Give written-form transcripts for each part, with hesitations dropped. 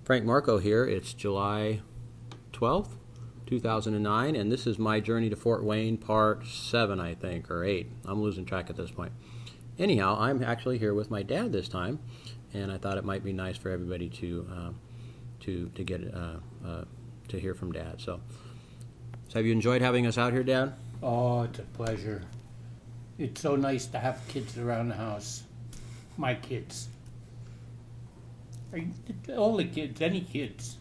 Frank Marco here. It's July 12th, 2009, and this is my journey to Fort Wayne, part 7, I think, or 8. I'm losing track at this point. Anyhow, I'm actually here with my dad this time, and I thought it might be nice for everybody to get to hear from Dad. So have you enjoyed having us out here, Dad? Oh, it's a pleasure. It's so nice to have kids around the house. My kids. All the kids, any kids.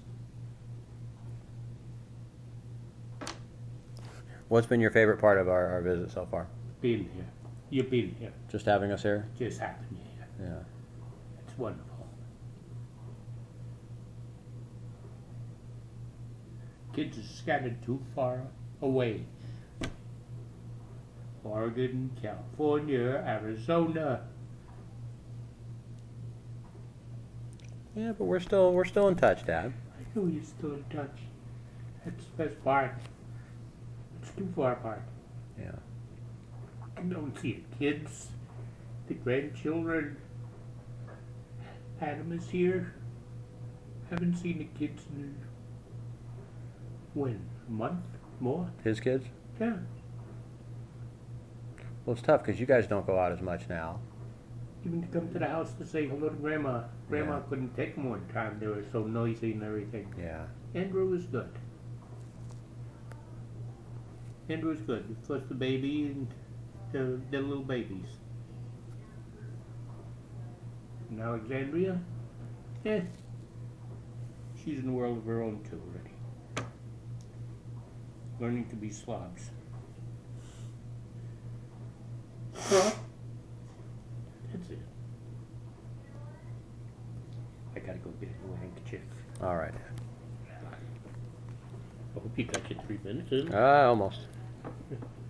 What's been your favorite part of our visit so far? Being here. You've been here. Just having us here? Just having you here. Yeah. It's wonderful. Kids are scattered too far away. Oregon, California, Arizona. Yeah, but we're still in touch, Dad. I know you're still in touch. That's the best part. It's too far apart. Yeah. I don't see the kids, the grandchildren. Adam is here. Haven't seen the kids in when? A month? More? His kids? Yeah. Well, it's tough because you guys don't go out as much now. Even to come to the house to say hello to Grandma. Grandma Yeah. couldn't take them one time. They were so noisy and everything. Yeah. Andrew was good. Andrew was good. First the baby and the little babies. And Alexandria? She's in a world of her own too already. Learning to be slobs. That's it. I gotta go get a new handkerchief. All right. I hope you got your 3 minutes in. Almost.